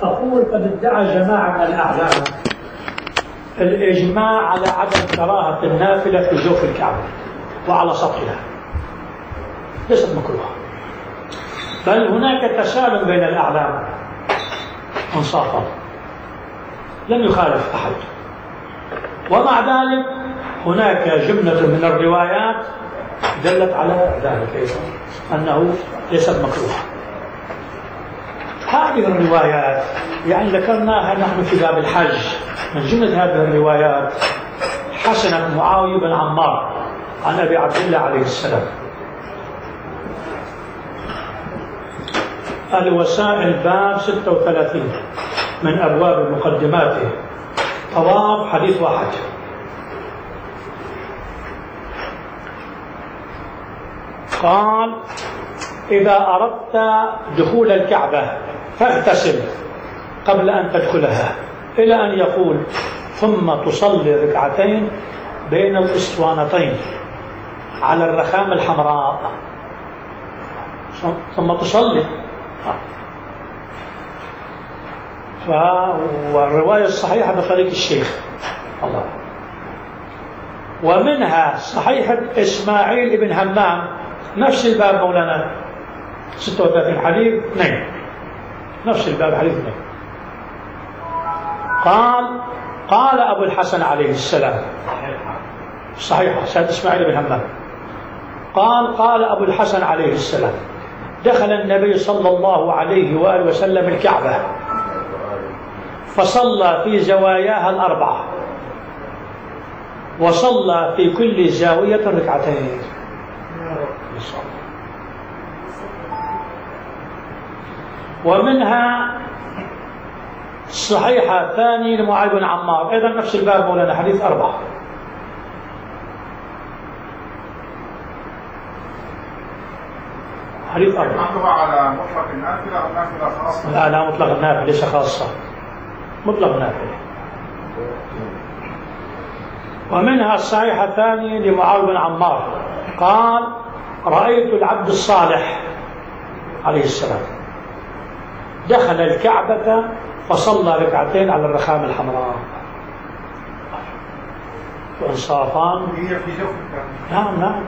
أقول قد ادعى جماعة من الأعلام الإجماع على عدم كراهة النافلة في جوف الكعبة وعلى سطحها، ليست مكروهة، بل هناك تسالم بين الأعلام انصافا، لم يخالف أحد. ومع ذلك هناك جملة من الروايات دلت على ذلك أيضا أنه ليست مكروهة. هذه الروايات يعني ذكرناها نحن في باب الحج. من جملة هذه الروايات حسنة معاوية بن عمار عن أبي عبد الله عليه السلام. الوسائل باب 36 من أبواب مقدماته، طواف حديث واحد. قال: إذا أردت دخول الكعبة فاغتسل قبل أن تدخلها، إلى أن يقول: ثم تصلي ركعتين بين الأسطوانتين على الرخام الحمراء، ثم تصلي. والرواية الصحيحة بطريق الشيخ الله. ومنها صحيحة إسماعيل بن همام، نفس الباب مولانا 36 حديث 2، نفس الباب حديث 2. قال أبو الحسن عليه السلام، صحيحة سيد إسماعيل بن همام، قال أبو الحسن عليه السلام: دخل النبي صلى الله عليه وآله وسلم الكعبة فصلى في زواياها الأربعة، وصلى في كل زاوية ركعتين. ومنها صحيحة ثاني لمعاذ بن عمار، أيضا نفس الباب مولانا حديث 4. حديث 4 على مطلق النافلة أو نافلة خاصة؟ لا مطلق النافلة، ليس خاصة، مطلق نافلة. ومنها الصحيحة الثانية لمعاذ بن عمار قال: رأيت العبد الصالح عليه السلام دخل الكعبة فصلى ركعتين على الرخام الحمراء. وانصافان هي في جوف الكعبة. نعم.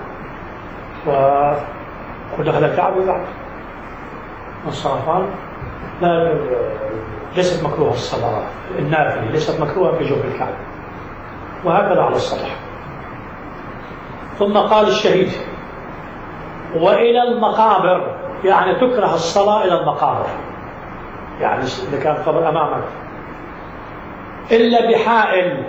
ودخل الكعبة بعد انصافان. لا، ليست مكروهة الصلاة النافلة، ليست مكروهة في جوف الكعبة، وهكذا على السطح. ثم قال الشهيد: وإلى المقابر، يعني تكره الصلاة إلى المقابر، يعني إذا كان قبر أمامك، إلا بحائل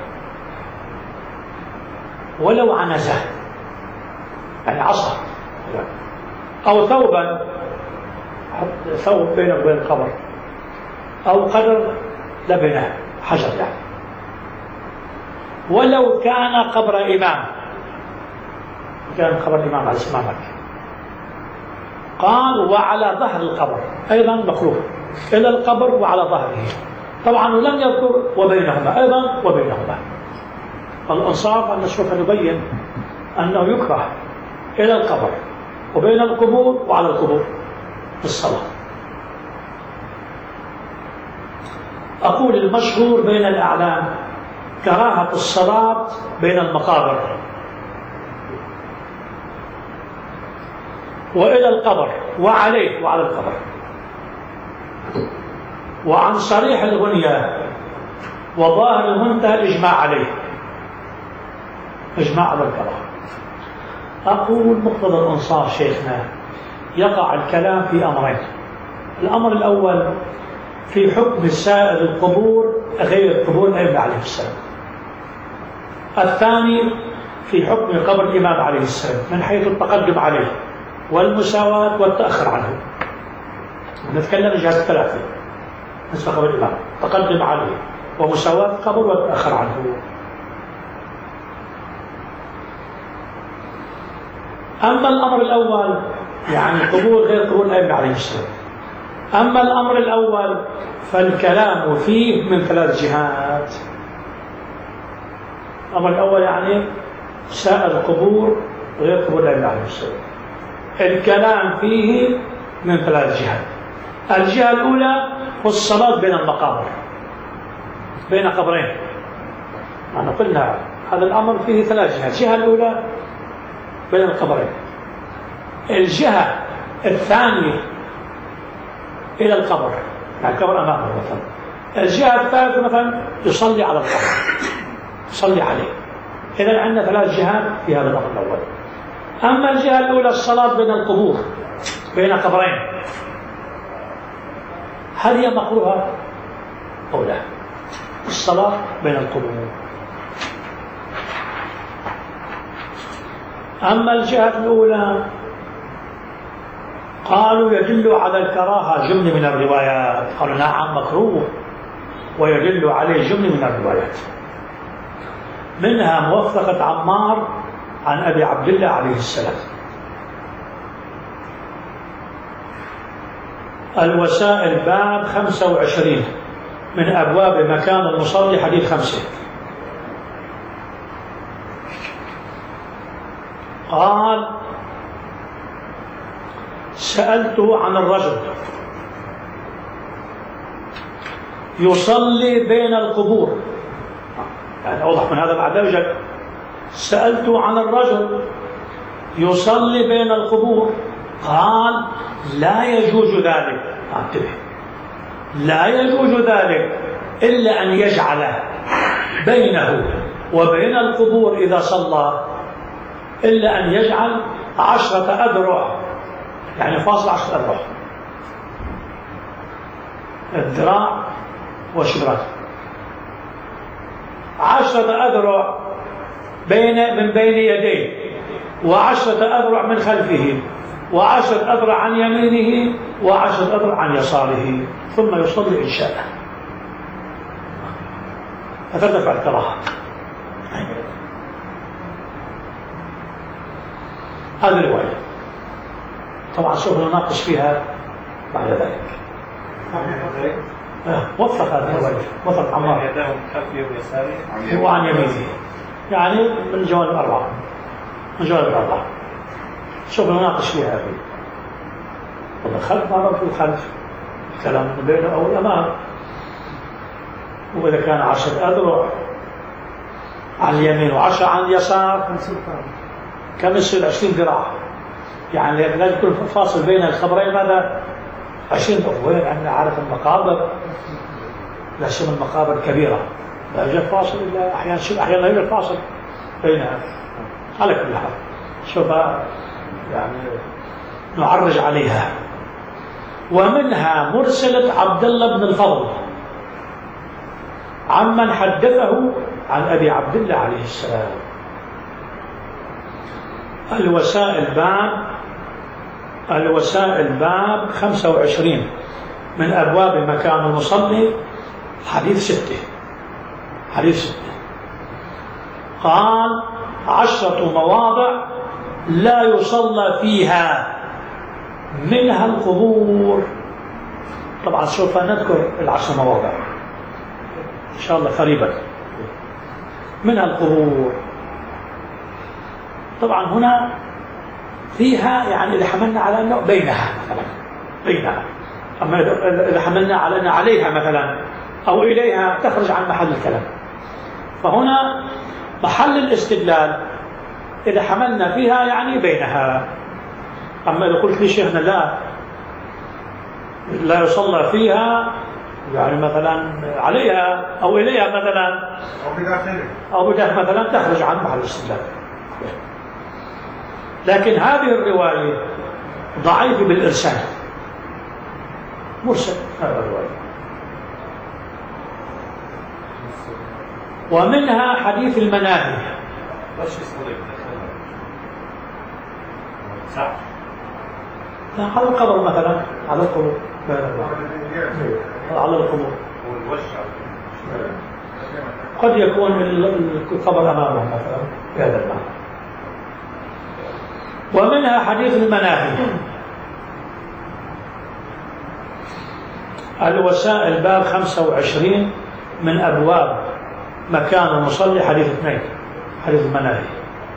ولو عنزة، يعني عصا أو ثوبا، ثوب بينك وبين القبر، أو قدر لبنة حجر يعني، ولو كان قبر إمام، كان قبر إمام على أمامك. قال: وعلى ظهر القبر، أيضا مكروه، إلى القبر وعلى ظهره. طبعا ولم يذكر وبينهما، أيضا وبينهما. الأنصاف أن سوف نبين أنه يكره إلى القبر وبين القبور وعلى القبور في الصلاة. أقول المشهور بين الأعلام كراهة الصلاة بين المقابر وإلى القبر وعليه وعلى القبر. وعن صريح الغنية وظاهر المنتهى الإجماع عليه، إجماع على الكراهة. أقول مقتضى الإنصاف شيخنا يقع الكلام في أمرين: الأمر الأول في حكم سائر القبور غير قبور الأئمة عليه السلام، الثاني في حكم قبر الإمام عليه السلام من حيث التقدم عليه والمساواة والتأخر عنه. نتكلم جهة الثلاثة نسبة قبر الإمام، تقدم عليه ومساواة قبر والتأخر عنه. أما الأمر الأول يعني قبور غير قبور الأئمة عليه السلام، أما الأمر الأول فالكلام فيه من 3 جهات. الأمر الأول يعني سائر القبور غير قبور الأئمة عليه السلام، الكلام فيه من 3 جهات. الجهة الأولى والصلاة بين المقابر، بين قبرين. أنا قلنا هذا الأمر فيه 3 جهات. الجهة الأولى بين القبرين، الجهة الثانية إلى القبر، يعني القبر أمامه مثلا. الجهة الثالثة مثلا يصلي على القبر، يصلي عليه. إذا عندنا 3 جهات في هذا الأمر الأول. أما الجهة الأولى الصلاة بين القبور، بين قبرين، هل هي مكروهة أو لا؟ الصلاة بين القبور. أما الجهة الأولى قالوا يدل على الكراهة جملة من الروايات، قالوا نعم مكروه ويدل عليه جملة من الروايات، منها موثقة عمار عن أبي عبد الله عليه السلام. الوسائل باب 25 من أبواب مكان المصلي حديث 5. قال سألته عن الرجل يصلي بين القبور، يعني أوضح من هذا بعد وجد. سألته عن الرجل يصلي بين القبور، قال لا يجوز ذلك. انتبه، لا يجوز ذلك إلا أن يجعل بينه وبين القبور إذا صلى، إلا أن يجعل 10 أذرع، يعني فاصل 10 أذرع، الذراع وشبرات، 10 أذرع من بين يديه، و10 أذرع من خلفه، و10 أذرع عن يمينه، و10 أذرع عن يساره، ثم يصلي إن شاء. فترتفع الكراهة. هذه الرواية طبعا سوف نناقش فيها بعد ذلك. وفق هذه الرواية، وفق عمار يداه من خلفه ويساره وعن يمينه، يعني من الجوانب الأربعة، من الجوانب الأربعة سوف نناقش فيها هذه. والخلف ما في الخلف، الكلام من بينه أو الأمام. وإذا كان 10 أذرع عن اليمين و10 عن اليسار كم يصير 20 ذراع، يعني لازم يكون فاصل بين الخبرين ماذا 20 ذراع. وين عندنا عارف المقابر، لا سيما المقابر الكبيرة لا يوجد فاصل إلا أحيانا لا يوجد فاصل بينها. على كل حال سوف يعني نعرج عليها. ومنها مرسلة عبد الله بن الفضل عمن حدثه عن أبي عبد الله عليه السلام. الوسائل باب 25 من أبواب مكان المصلي حديث 6. قال 10 مواضع لا يصلى فيها منها القبور. طبعا سوف نذكر 10 مواضع إن شاء الله قريبا. منها القبور. طبعا هنا فيها يعني إذا حملنا على أنه بينها مثلا، بينها. أما إذا حملنا على أن عليها مثلا أو إليها تخرج عن محل الكلام. فهنا محل الاستدلال إذا حملنا فيها يعني بينها. أما إذا قلت لي شيخنا لا يصلى فيها يعني مثلا عليها أو إليها مثلا أو بداخل مثلا تخرج عن محل الاستدلال. لكن هذه الرواية ضعيفة بالإرسال، مرسل هذا الرواية. ومنها حديث المناهي. لا على القبر مثلا، على القبور على القبور قد يكون القبر أمامه مثلا بهذا المعنى. ومنها حديث المناهي. الوسائل باب 25 من أبواب مكان المصلي حديث 2 حديث المناهي.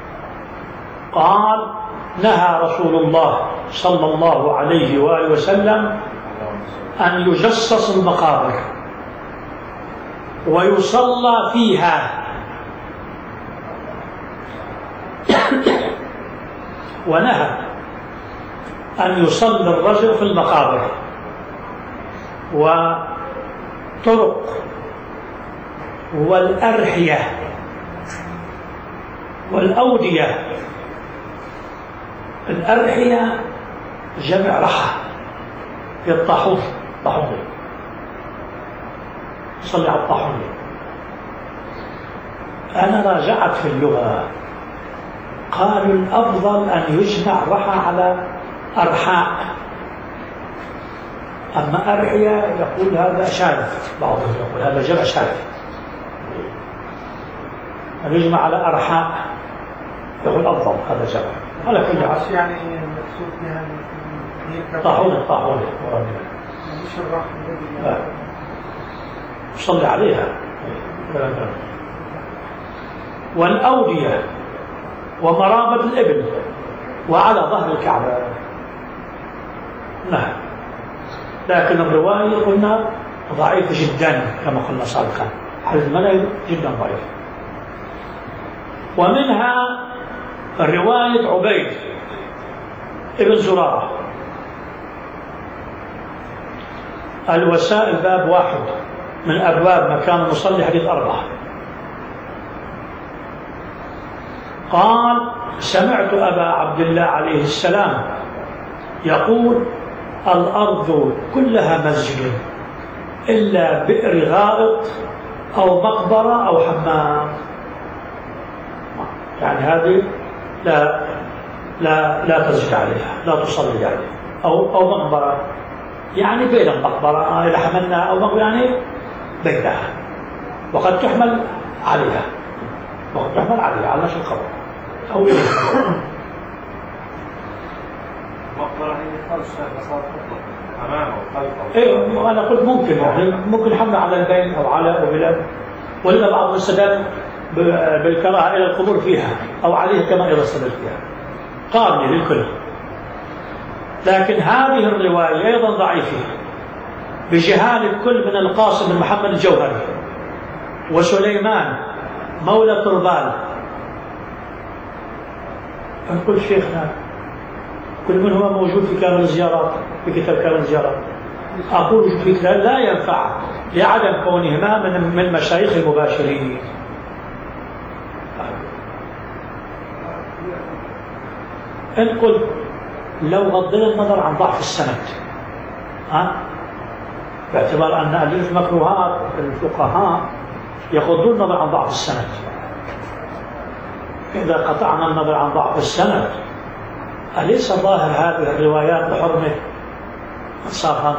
قال نهى رسول الله صلى الله عليه وآله وسلم أن يجصص المقابر ويصلى فيها، ونهى أن يصلي الرجل في المقابر وطرق والأرحية والأودية. الأرحية جمع رحى في الطاحون، طاحوني، صلي على الطاحوني. أنا راجعت في اللغة، قالوا الأفضل أن يجمع رحى على أرحاء، أما أرحية يقول هذا شاذ، بعضهم يقول هذا جمع شاذ، أن يجمع على أرحاء يقول أفضل هذا جمع. على كل حال يعني المقصود بها طاحونة مش الرحمة صلي عليها. والأودية ومرابط الإبل وعلى ظهر الكعبة. نعم، لكن الرواية قلنا ضعيفة جدا كما قلنا سابقا، حديث المنهج جدا ضعيف. ومنها رواية عبيد ابن زرارة، الوسائل باب 1 من أبواب مكان المصلي، حديث 4. قال: سمعت أبا عبد الله عليه السلام يقول: الأرض كلها مسجد إلا بئر غائط أو مقبرة أو حمام. يعني هذه لا تسجد عليها، لا تصلي عليها، أو مقبرة، يعني بين المقبرة إذا حملنا، أو مقبرة يعني بيتها، وقد تحمل عليها، على نفس القبر أو إليه. مقبرة هي خلف مسار مطلق أمامه وخلفه. إيه، أنا قلت ممكن، يعني ممكن حمل على البين أو على وبلاد، ولذا بعض السادات بالكراهة إلى القبور فيها أو عليه كما إذا استدل فيها، قابلة للكل. لكن هذه الرواية أيضا ضعيفة بجهالة كل من القاسم بن محمد الجوهري وسليمان مولى طربال. نقول شيخنا كل منهما موجود في كامل الزيارات، في كتاب كامل الزيارات. أقول في كتاب لا ينفع لعدم كونهما من مشايخ المباشرين. إن قلت لو غضنا النظر عن ضعف السند، باعتبار أن المكروهات الفقهاء يغضون النظر عن ضعف السند، إذا قطعنا النظر عن ضعف السند أليس ظاهر هذه الروايات بحرمة إنصافا؟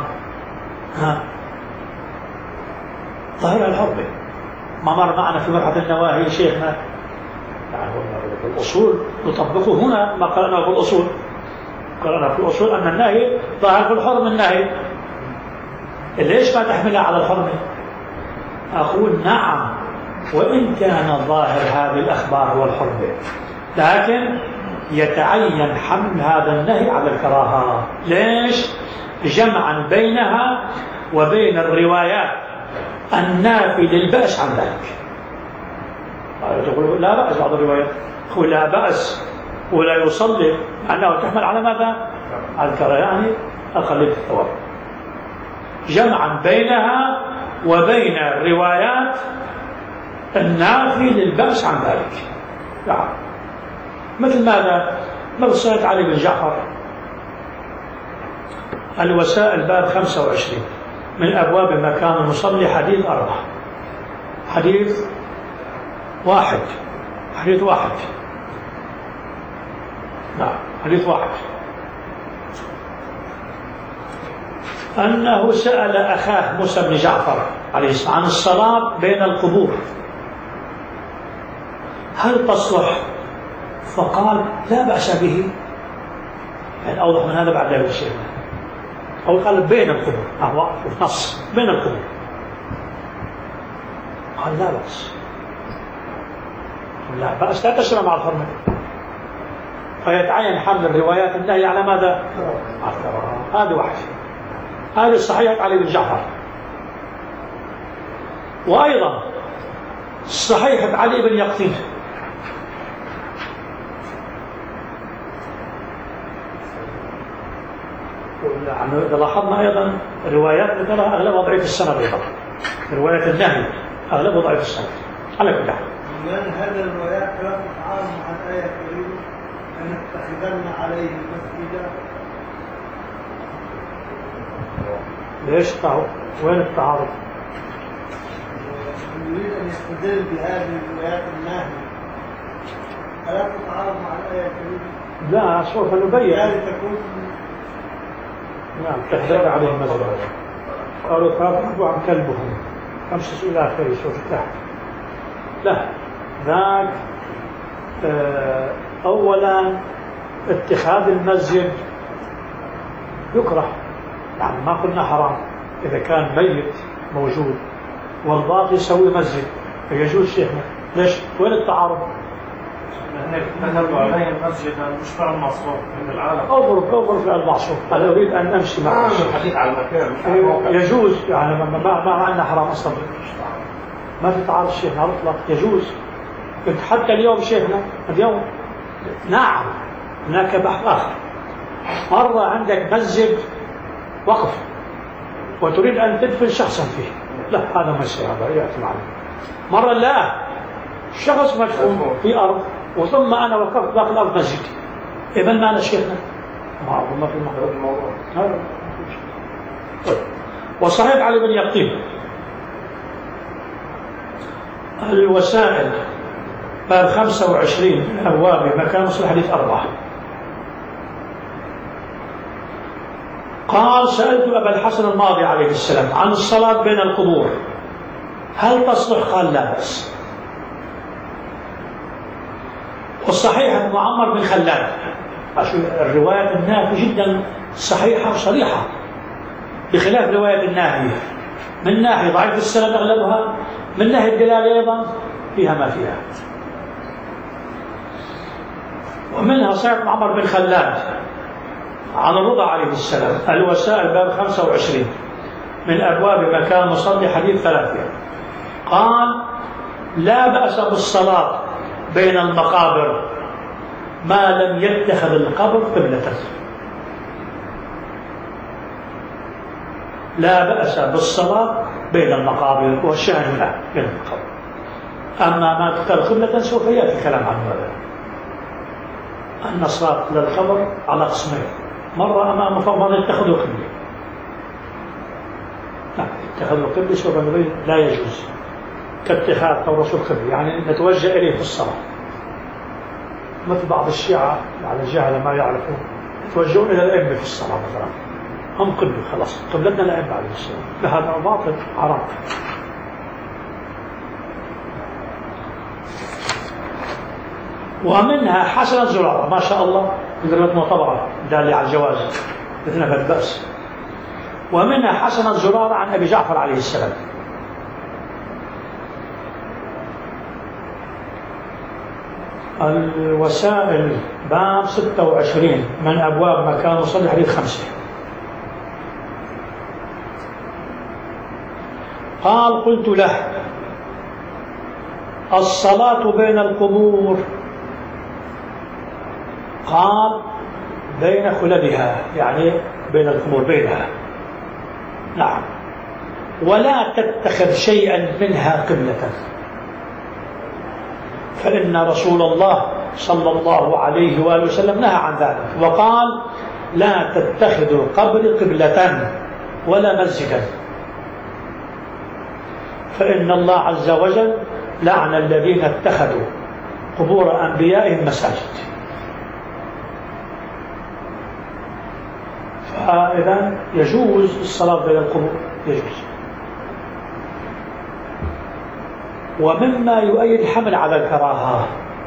ظاهر الحرمة. ما مر معنا في مرحلة النواهي شيخنا، يعني في الأصول نطبقه هنا ما قرأنا في الأصول. قرأنا في الأصول أن النهي ظاهر في الحرم، النهي ليش ما تحملها على الحرمة؟ أقول نعم، وإن كان ظاهر هذه الأخبار هو الحرمة، لكن يتعين حمل هذا النهي على الكراهة. ليش؟ جمعا بينها وبين الروايات النافي للبأس عن ذلك. تقول لا بأس، بعض الروايات تقول لا بأس ولا يصلي، أنه تحمل على ماذا؟ على الكراهة، يعني أقلية الثواب. جمعا بينها وبين الروايات النافي للبأس عن ذلك. نعم، مثل ماذا؟ مرسلة علي بن جعفر، الوسائل باب 25 من أبواب مكان المصلي، حديث 4، حديث واحد. نعم، حديث واحد. أنه سأل أخاه موسى بن جعفر عليه السلام عن الصلاة بين القبور هل تصلح؟ فقال لا بأس به. يعني أوضح من هذا بعد ذلك الشيء، أو قال بين القبور، هو نص بين القبور، قال لا بأس. لا بأس لا تشرع مع الحرمة، فيتعين حمل الروايات النهي على ماذا؟ على الكراهة. هذا واحد. هذه صحيحة علي بن جعفر. وأيضا صحيحة علي بن يقطين. إذا لاحظنا أيضا روايات ذكرها أغلبها ضعيف السند أيضا، روايات النهي أغلبها ضعيف السند على كل حال. لأن هذه الروايات لا تتعارض مع الآية الكريمة أن نتخذن عليه مسجدا. ليش تعارض؟ وين التعارض؟ يريد أن يستدل بهذه الروايات الناهية، ألا تتعارض مع الآية الكريمة؟ لا، سوف نبين. يعني تكون نعم، تحذر عليه المزرعة. قالوا فاقوا عن كلبهم 5 إلى آخره سوف تحت. لا، ذاك أولا اتخاذ المسجد يكره، يعني ما قلنا حرام إذا كان ميت موجود والباقي يسوي مسجد فيجوز شيخنا. ليش؟ وين التعارض؟ نذهب عليه المسجد مش مع المعصوم من العالم. أوبرك المعصوم. أنا أريد أن أمشي معك. الحديث على المكان يجوز، يعني ما عندنا حرام أصلا، ما في تعارض شيخنا على الإطلاق، يجوز. حتى اليوم شيخنا اليوم نعم هناك بحث آخر. مرة عندك مسجد وقف وتريد أن تدفن شخصا فيه، لا هذا ما يصير، هذا يأتي معنا. مرة لا، شخص مدفون في أرض وثم أنا وقفت باقي الأرض مسجد، إذن ما أنا شيخنا؟ ما في الموضوع هذا. وصحيح علي بن يقطين الوسائل باب 25 من أبواب مكان وصل الحديث 4. قال سألت أبا الحسن الماضي عليه السلام عن الصلاة بين القبور هل تصلح؟ قال لا بأس. والصحيحة معمر بن خلاد، الرواية النافية جدا صحيحة وصريحة بخلاف رواية الناهية، من ناحية ضعيف السند أغلبها، من ناحية الدلالة أيضا فيها ما فيها. ومنها صحيح معمر بن خلاد عن الرضا عليه السلام الوسائل باب 25 من أبواب مكان مصلي حديث 3. قال لا بأس بالصلاة بين المقابر ما لم يتخذ القبر قبلة. لا بأس بالصلاة بين المقابر والشاهد لا بين المقابر. أما ما اتخذ قبلة سوف يأتي الكلام عنه هذا. أن الصلاة للقبر على قسمين، مرة أمام فمرة يتخذوا قبلة. لا، اتخذوا قبلة سوف نبين لا يجوز، كاتخاذ أو رسول قبلة يعني نتوجه إليه في الصلاة، مثل بعض الشيعة على الجهل ما يعرفون يتوجهون إلى الأئمة في الصلاة مثلا، هم قبلة خلاص قبلتنا الأئمة عليه السلام، هذا باطل حرام. ومنها حسنة زرارة ما شاء الله قدرت معتبرة دالة على الجواز مثل ما البأس. ومنها حسنة زرارة عن أبي جعفر عليه السلام. الوسائل باب 26 من أبواب مكان وصل حديث 5. قال قلت له الصلاة بين القبور؟ قال بين خلدها، يعني بين القبور بينها. نعم. ولا تتخذ شيئا منها قبلة، فإن رسول الله صلى الله عليه وآله وسلم نهى عن ذلك وقال لا تتخذوا قبري قبلة ولا مسجدا، فإن الله عز وجل لعن الذين اتخذوا قبور أنبيائهم مساجد. فإذا يجوز الصلاة بين القبور، يجوز. ومما يؤيد الحمل على الكراهة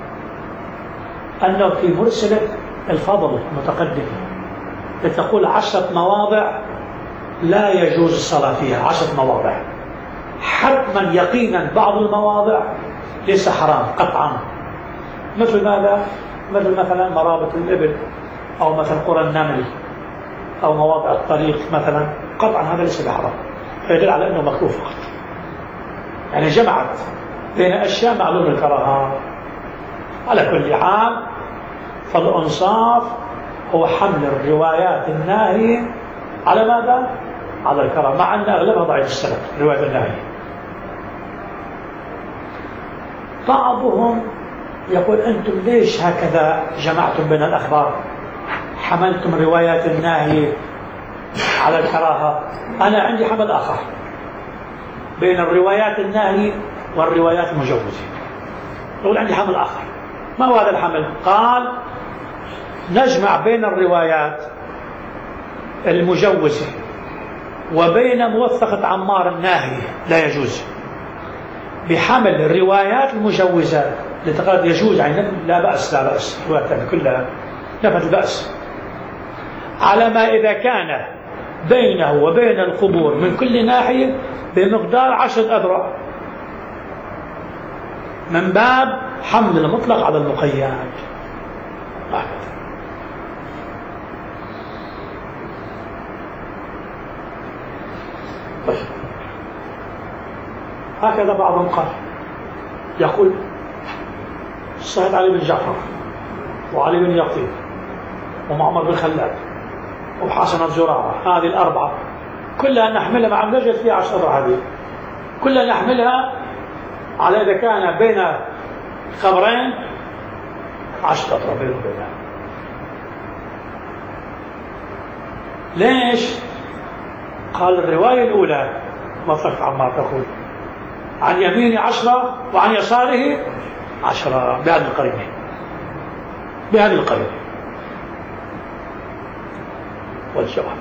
أنه في مرسلة الفضل المتقدم تقول 10 مواضع لا يجوز الصلاة فيها، 10 مواضع حتما يقينا، بعض المواضع ليس حرام قطعا، مثل ماذا؟ مثل مثلا مرابط الإبل، أو مثلا قرى النمل، أو مواضع الطريق مثلا قطعا هذا ليس بحرام، فيدل على أنه مكروه فقط. يعني جمعت بين أشياء معلوم الكراهة. على كل حال فالإنصاف هو حمل الروايات الناهية على ماذا؟ على الكراهة، مع أن أغلبها ضعيف السند رواية الناهية. بعضهم يقول أنتم ليش هكذا جمعتم بين الأخبار؟ حملتم روايات الناهية على الكراهة. أنا عندي حمل آخر بين الروايات الناهية والروايات المجوزة. يقول عندي حمل آخر. ما هو هذا الحمل؟ قال نجمع بين الروايات المجوزة وبين موثقة عمار الناهية لا يجوز، بحمل الروايات المجوزات لتقال يجوز، يعني لا بأس، لا بأس، الروايات كلها نفت البأس، على ما إذا كان بينه وبين القبور من كل ناحية بمقدار 10 أذرع، من باب حمل المطلق على المقيد. هكذا بعضهم قال، يقول السيد علي بن جعفر وعلي بن يقطين ومعمر بن خلاد وحسن الزرارة، هذه الأربعة كلها نحملها مع نجد فيها 10 أذرع، هذه كلها نحملها على إذا كان بين قبرين 10 أذرع بينهم وبينها. ليش؟ قال الرواية الأولى مطلق عمار تقول عن يمينه 10 وعن يساره 10 بهذه القرينة، بهذه القرينة. والجواب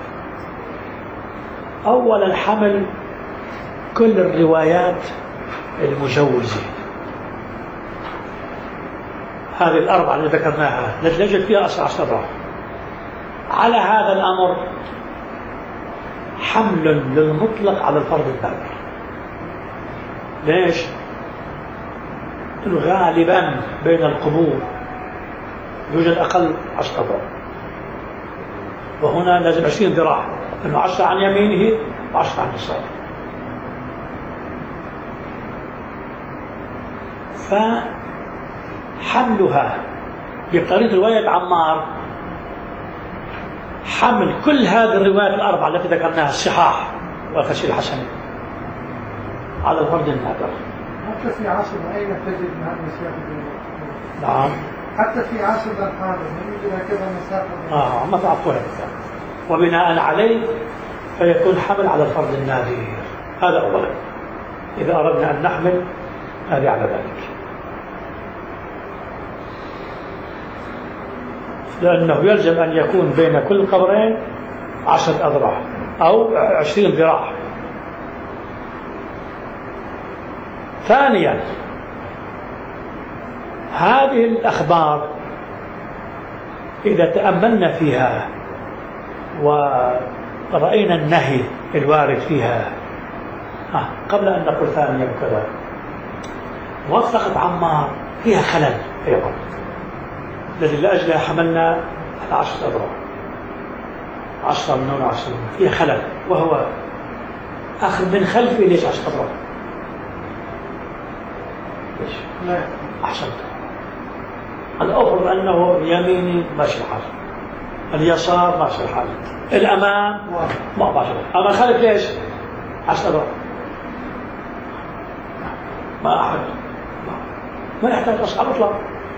أولا حمل كل الروايات المجوزة، هذه الأربعة اللي ذكرناها نجد فيها 10 أذرع. على هذا الأمر حمل للمطلق على الفرض الباقي. ليش؟ غالبا بين القبور يوجد أقل 10 أذرع، وهنا لازم 20 ذراع، لأنه 10 عن يمينه و10 عن يساره. فحملها بقرينة رواية عمار حمل كل هذه الروايات الأربعة التي ذكرناها الصحاح والخشي الحسن على الفرد النادر. حتى في عصرنا أين تجد هذه المسافة؟ نعم، حتى في عصرنا الحاضر يوجد هكذا مسافة. ما تعطوها مثال، وبناء عليه فيكون حمل على الفرد النادر. هذا أولا إذا أردنا أن نحمل هذه على ذلك، لأنه يلزم أن يكون بين كل قبرين 10 أذرع أو 20 ذراع. ثانيا هذه الأخبار إذا تأملنا فيها ورأينا النهي الوارد فيها، قبل أن نقول ثانيا كذا، موثقة عمار فيها خلل أيضا الذي لأجله حملنا 10 أذرع، 10 من 10 فيها خلل، وهو آخر من خلفي. ليش 10 أذرع؟ ليش؟ أحسنت. الأفضل أنه يميني ماشي الحال، اليسار ماشي الحال، الأمام ما ماشي الحال، أما الخلف ليش 10 أذرع؟ ما أحد ما يحتاج أصحاب أطلق.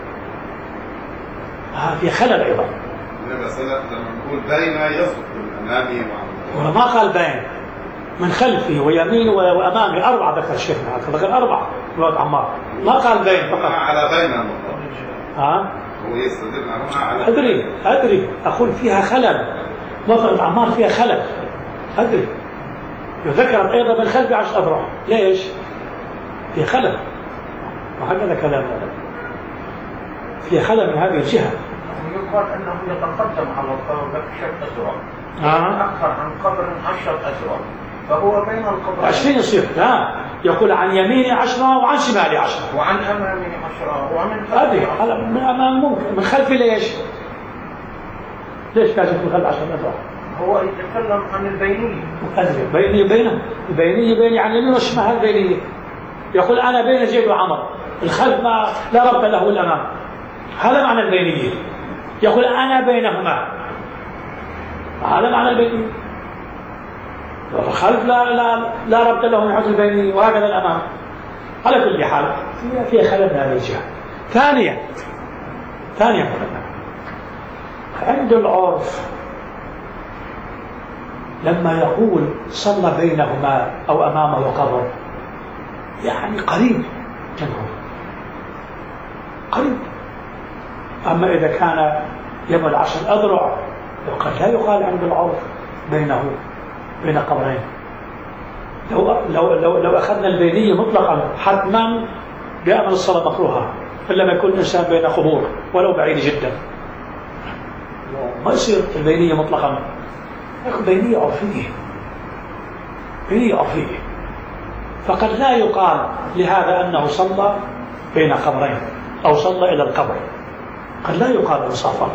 في خلل أيضا. لما نقول بين يصدق الأمامي وما قال بين، من خلفي ويمينه وأمامي 4 ذكر الشيخنا، ذكر 4 رواية عمار، ما قال بين فقط. على بين المطلق. هو يستدل على أدري أقول فيها خلل، موثقة عمار فيها خلل، أدري. ذكرت أيضا من خلفي 10 أذرع، ليش؟ في خلل، وهكذا كلام هذا في خلل من هذه الجهة. يقال أنه يتقدم على القبر 10 أذرع، أكثر عن قبر 10 أذرع، فهو بين القبرين 20 يصير. لا، يقول عن يميني 10 وعن شمالي 10 وعن أمامي 10 ومن خلفي هذه من أمام ممكن، من خلفي ليش؟ ليش كانت من خلف 10 أذرع؟ هو يتكلم عن البينية. البينية بين يعني يمين وشمال البينية. يقول أنا بين زيد وعمر، الخلف ما لا ربط له الأمام، هذا معنى البينية. يقول أنا بينهما، هذا معنى البينية. الخلف لا ربط له من حيث البينية، وهكذا الأمام. على كل حال في خلل من هذه الجهة. ثانيا عند العرف لما يقول صلى بينهما أو أمامه قبر، يعني قريب منهم، قريب. أما إذا كان يبعد 10 أذرع وقد لا يقال عند العرف بين قبرين. لو أخذنا البينية مطلقا حتما بأمر الصلاة مكروهة، إلا ما يكون الإنسان بين قبور ولو بعيد جدا، ما يصير البينية مطلقا. بينية عرفية، فقد لا يقال لهذا أنه صلى بين قبرين أو صلى إلى القبر، قد لا يقال انصافا.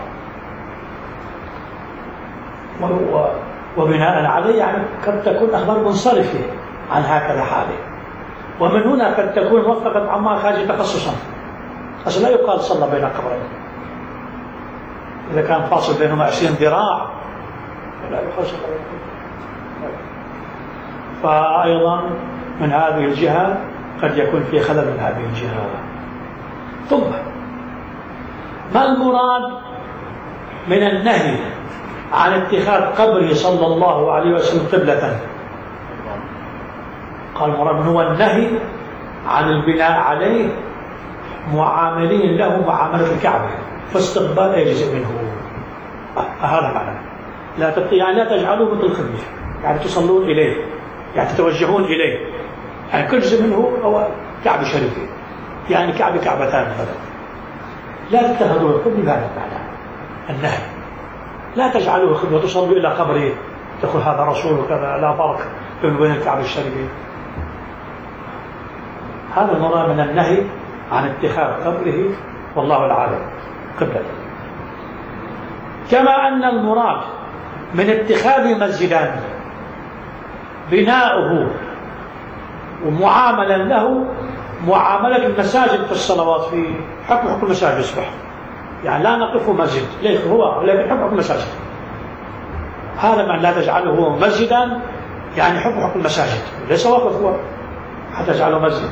وبناء عليه يعني قد تكون أخبار منصرفة عن هكذا حاله، ومن هنا قد تكون موفقة عما خارج تخصصا، بس لا يقال صلى بين قبرين. إذا كان فاصل بينهما 20 ذراع لا يقال صلى بين قبرين. فأيضا من هذه الجهة قد يكون في خلل من هذه الجهة. ثم ما المراد من النهي عن اتخاذ قبره صلى الله عليه وسلم قبلة؟ قال المراد هو النهي عن البناء عليه معاملين له معاملة الكعبة، فاستقبال يجزئ منه. هذا معنى يعني لا تجعلوه مثل الخدمة، يعني تصلون إليه، يعني تتوجهون إليه، يعني كل جزء منه هو كعبة شريفة، يعني كعبتان مثلا، لا تتخذوه القبلة بهذا المعنى النهي. لا تجعلوه القبلة وتصلوا إلى قبره تقول هذا رسول وكذا، لا فرق بين وبين الكعبة الشريفة. هذا المراد من النهي عن اتخاذ قبره والله العالم قبلة. كما أن المراد من اتخاذ مسجدا بناؤه ومعاملا له معاملة المساجد في الصلوات، في حكم المساجد يصبح، يعني لا نقف مسجد ليس هو، لكن حكم المساجد. هذا معنى لا تجعله مسجدا، يعني حكم المساجد، ليس وقف هو حتى تجعله مسجد،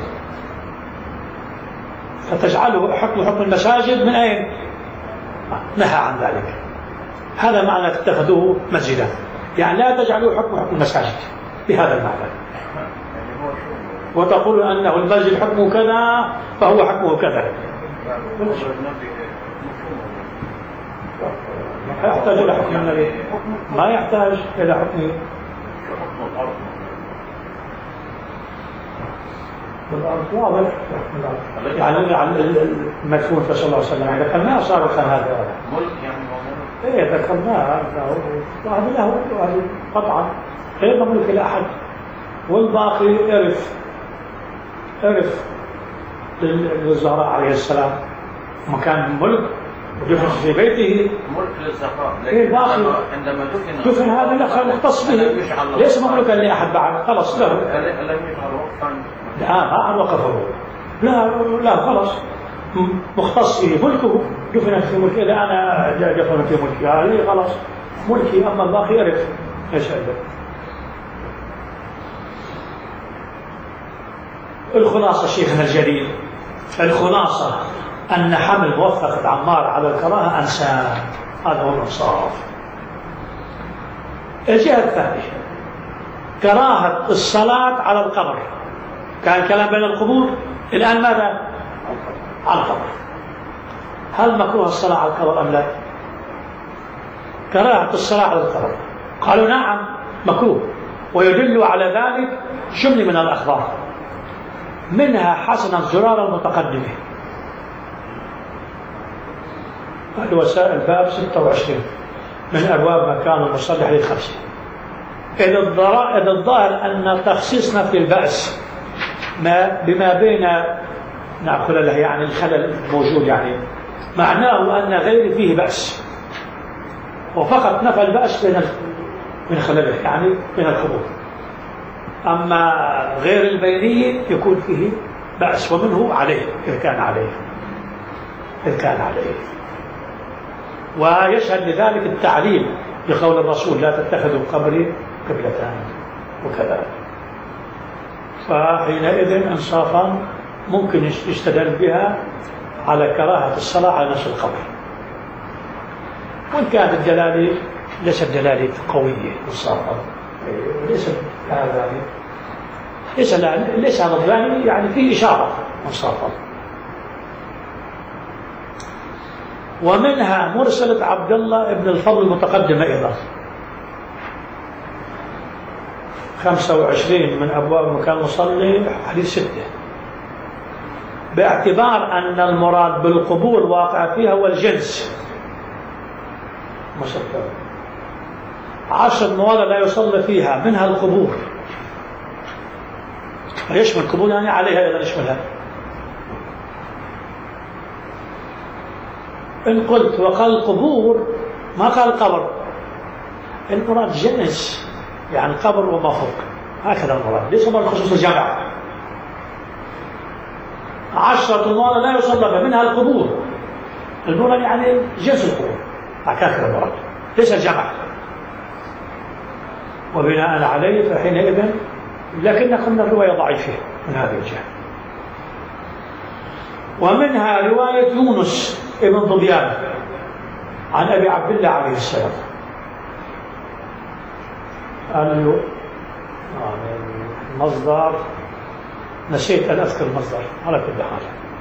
فتجعله حكم المساجد. من أين؟ نهى عن ذلك. هذا معنى تتخذوه مسجدا، يعني لا تجعلوه حكم المساجد بهذا المعنى، وتقول أنه المسجد حكمه كذا فهو حكمه كذا. ما يحتاج إلى حكم النبي، ما يحتاج إلى حكم الأرض. واضح يعني المدفون صلى الله عليه وسلم إذا كان ما صار كان هذا ملك يعني إيه ذكرناها، وهذا له قطعا غير مملوك لأحد، والباقي إرث للزهراء عليه السلام، مكان ملك ودفن في بيته ملك للزهراء. إيه باقي عندما دفن هذا له مختص به، ليس مملوكا لأحد بعد، خلص له. لم يجعل وقفا؟ لا ما عن وقفه، لا خلص مختص به، ملكه دفن في ملكه. إذا أنا دفن في ملكي هذه خلاص ملكي، أما الباقي إرث. ايش هذا؟ الخلاصة شيخنا الجليل، الخلاصة أن حمل موفقة عمار على الكراهة أنسان، هذا هو الإنصاف. الجهة الثانية كراهة الصلاة على القبر، كان كلام بين القبور، الآن ماذا؟ على القبر. هل مكروه الصلاة على القبر أم لا؟ كراهة الصلاة على القبر قالوا نعم مكروه، ويدل على ذلك جملة من الأخبار، منها حسن الزرار المتقدمة، هذا وسائل باب 26 من أبواب مكان المصلي حديث 5. إذا الظاهر أن تخصيصنا في البأس بما بين نأخذ له يعني الخلل الموجود، يعني معناه أن غير فيه بأس، وفقط نفى البأس بين من خلله يعني من القبور. أما غير البيني يكون فيه بأس، ومنه عليه إذا كان عليه. ويشهد لذلك التعليم بقول الرسول لا تتخذوا قبري قبلتان وكذا. فحينئذ إنصافا ممكن يستدل بها على كراهة الصلاة على نفس القبر، وإن كانت الدلالة ليست دلالة قوية إنصافا، ليس هذا الظاهر يعني فيه إشارة إنصافا. ومنها مرسلة عبد الله بن الفضل المتقدمة أيضا 25 من أبواب مكان المصلي حديث 6، باعتبار أن المراد بالقبور واقع فيها هو الجنس. 10 مواضع لا يصلى فيها منها القبور، فيشمل القبور يعني عليها أيضا يشملها. إن قلت وقال القبور ما قال القبر، المراد جنس يعني القبر وما فوق، هكذا المراد، ليس مراد خصوص الجمع. 10 مواضع لا يصلى فيها منها القبور، المراد يعني جنس القبور، هكذا المراد ليس الجمع. وبناء عليه فحينئذ لكن قلنا الرواية ضعيفة من هذه الجهة. ومنها رواية يونس ابن ضبيان عن أبي عبد الله عليه السلام، قال له المصدر نسيت أن أذكر المصدر على كل حال.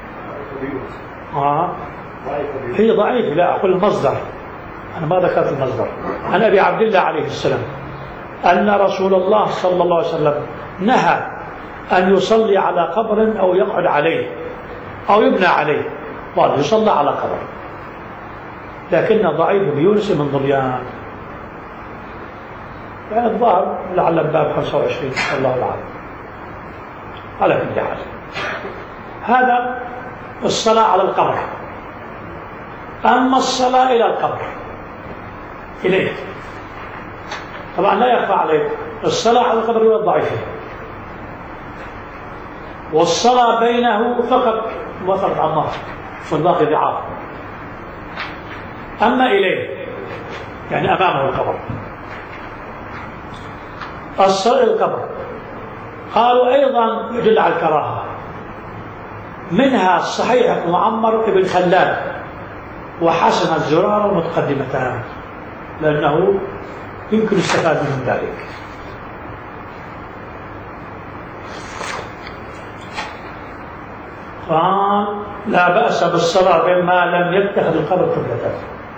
هي ضعيفة، لا أقول المصدر، أنا ما ذكرت المصدر. عن أبي عبد الله عليه السلام أن رسول الله صلى الله عليه وسلم نهى أن يصلي على قبر أو يقعد عليه أو يبنى عليه، قال يصلى على قبر، لكن ضعيف بيونس من ضبيان، يعني الظاهر لعل باب 25 الله أعلم. على كل حال هذا الصلاة على القبر. أما الصلاة إلى القبر إليه طبعا لا يخفى عليك الصلاة على القبر هو ضعيفة، والصلاة بينه فقط وفرد عمار والباقي ضعاف. أما إليه يعني أمامه القبر، الصلاة إلى القبر قالوا أيضا يدل على الكراهة، منها الصحيح معمر بن خلاد وحسن الزرار متقدمتان، لأنه يمكن استفاد من ذلك. قال لا بأس بالصلاة بما لم يتخذ القبر قبلة،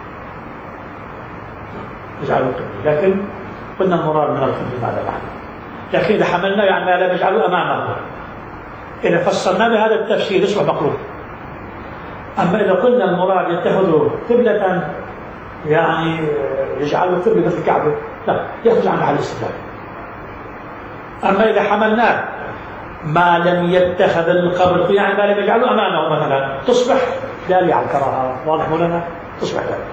يجعلوا قبلة، لكن قلنا المراد من القبلة ماذا معنى؟ لكن إذا حملنا يعني ما لا يجعلوا أمامه، إذا فسرنا بهذا التفسير يصبح مقروب. أما إذا قلنا المراد يتخذوا قبلة يعني يجعلوا قبلة مثل الكعبة، لا يخرج عن محل الاستدلال. أما إذا حملناه ما لم يتخذ القبر يعني ما لم يجعلوا أمامه مثلا تصبح دالية على الكراهة، واضح مولانا؟ تصبح ذلك.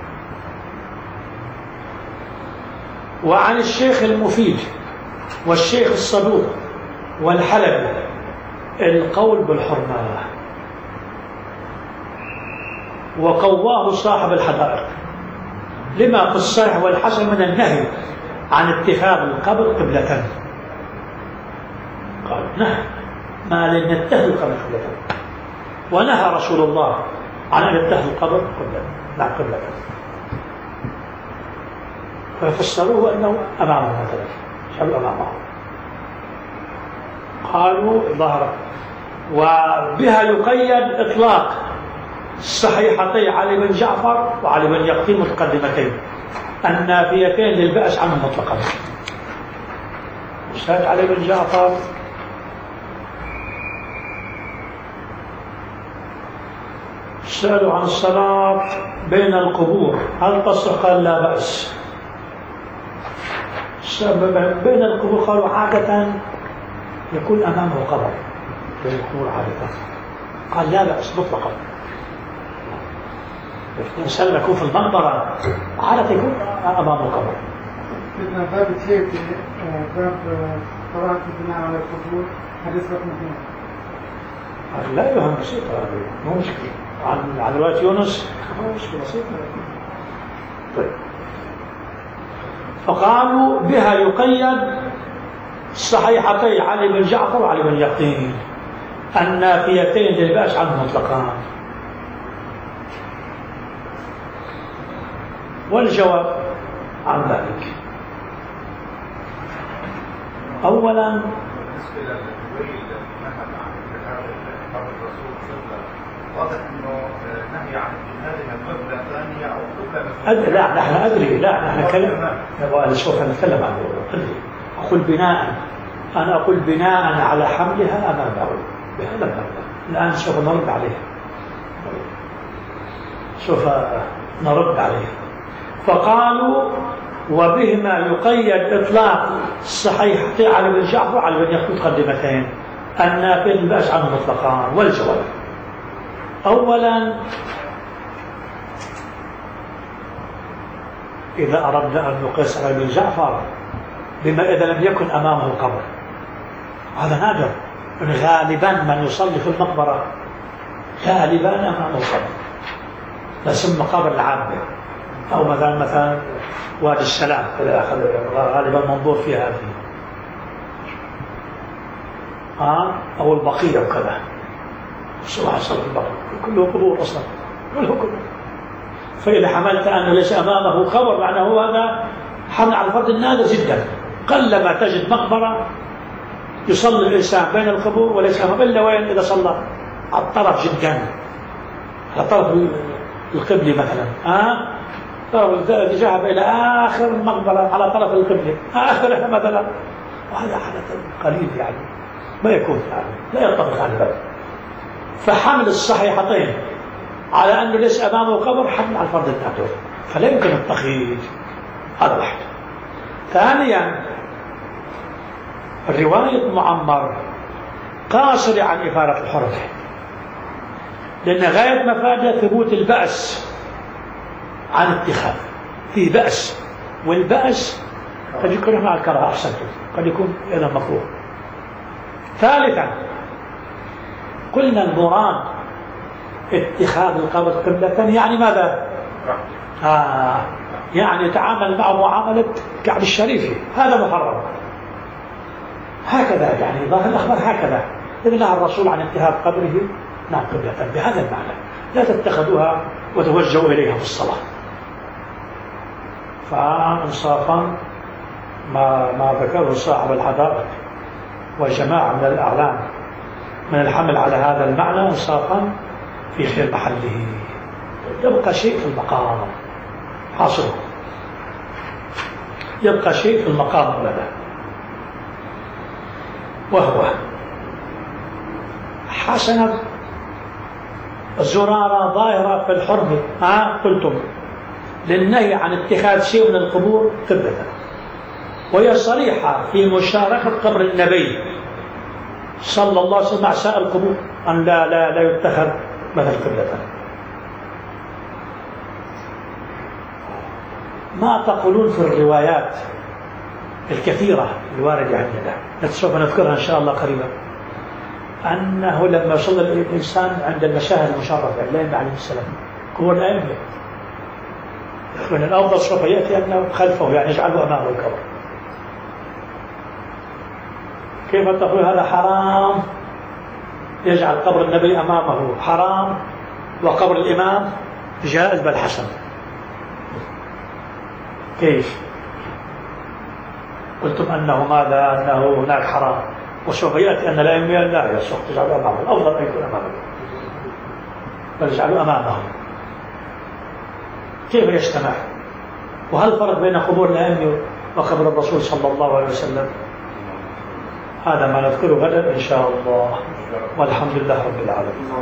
وعن الشيخ المفيد والشيخ الصدوق والحلبي القول بالحرمة، وقواه صاحب الحدائق لما في الصحيح والحسن من النهي عن اتخاذ القبر قبلة. قال نهى ما لم يتخذ القبر قبلة، ونهى رسول الله عن أن يتخذ القبر قبلة، لا قبلة، ففسروه أنه أمامه مثلا، شعب أمامه. قالوا ظهر وبها يقيد إطلاق الصحيحتين علي بن جعفر وعلي بن يقطين متقدمتين النافيتين للبأس عنهم مطلقا. أستاذ علي بن جعفر سألوا عن الصلاة بين القبور هل تصح؟ قال لا بأس. بين القبور قالوا عادة يكون أمامه قبر بين القبور عادة، قال لا بأس مطلقا. الإنسان يكون في المقبرة عادة يكون أمامه قبر، بدنا باب تيتي باب قراءة البناء على القبور حديث رقم 2. لا يهم بسيطة، مو مشكلة. عن رواية يونس مو مشكلة بسيطة. طيب. فقالوا بها يقيد الصحيحتين علي بن جعفر وعلي بن يقين النافيتين للبأس عنه مطلقان. والجواب عن ذلك أولا بالنسبة للرواية التي نهت عن اتخاذ قبر الرسول صلى الله عليه وسلم، واضح انه نهي عن اتخاذها قبلة ثانية او قبلة لا نحن أدري، لا نحن نتكلم سوف نتكلم عن أقول بناء، أنا أقول بناء على حملها أمامه بهذا المعنى. الآن سوف نرد عليه، سوف نرد عليه. فقالوا وبهما يقيد إطلاق الصحيحتين على بن جعفر وعلى بن يقين مقدمتين النافذ البأس عنه مطلقان. والجواب أولا إذا أردنا أن نقيس على بن جعفر بما إذا لم يكن أمامه قبر، هذا نادر. غالبا من يصلي في المقبرة غالبا أمامه قبر، لا سمى قبر العامة، أو مثلا وادي السلام غالبا منظور فيها هذه، أو البقيع وكذا. واحد صلى في البقيع كله قبور أصلا، كله قبور. فإذا حملت أنه ليس أمامه قبر معناه هذا حمل على الفرد النادر جدا. قلما تجد مقبرة يصلي الإنسان بين القبور وليس أمامه إلا وين إذا صلى على الطرف جدا، على طرف القبلة مثلا، ذهب إلى آخر المقبرة على طرف القبلة آخرها مثلا، وهذا حدث قليل يعني ما يكون يعني لا يطبق على ذلك. فحمل الصحيحتين على أنه ليس أمامه قبر حمل على الفرد النادر، فلا يمكن التخييج. هذا واحد. ثانيا رواية معمر قاصرة عن إفادة الحرمة، لأن غاية مفادها ثبوت البأس عن اتخاذ. في بأس، والبأس قد يكون مع الكراهة أحسن، قد يكون إذا مكروه. ثالثا قلنا المراد اتخاذ القبر قبلة يعني ماذا؟ يعني تعامل معه معاملة كعب الشريف، هذا محرم. هكذا يعني ظاهر الأخبار هكذا. إذن نهى الرسول عن اتخاذ قبره نعم قبلة بهذا المعنى، لا تتخذوها وتوجهوا إليها في الصلاة. فانصافا ما ذكره صاحب الحدائق وجماعة من الأعلام من الحمل على هذا المعنى انصافا في خير محله. يبقى شيء في المقام حاصل، يبقى شيء في المقام لنا، وهو حسنة الزرارة ظاهرة في الحرمة قلتم للنهي عن اتخاذ شيء من القبور قبلة، وهي صريحة في مشاركة قبر النبي صلى الله عليه وسلم مع سائر القبور أن لا يتخذ مثل قبلة. ما تقولون في الروايات الكثيرة الواردة عندنا سوف نذكرها إن شاء الله قريبا، أنه لما يصلي الإنسان عند المشاهد المشرفة الأئمة عليه السلام هو الأئمة من الأفضل سوف يأتي أنه خلفه يعني يجعله أمامه القبر. كيف تقول هذا حرام يجعل قبر النبي أمامه حرام وقبر الإمام جائز بل حسن؟ كيف؟ قلتم أنه ماذا؟ أنه هناك حرام وسوف يأتي أن الأئمة لا يصح تجعله أمامه، الأفضل أن يكون أمامه بل يجعله أمامه. كيف يجتمع؟ وهل الفرق بين قبور الأئمة وقبر الرسول صلى الله عليه وسلم؟ هذا ما نذكره غدا إن شاء الله، والحمد لله رب العالمين.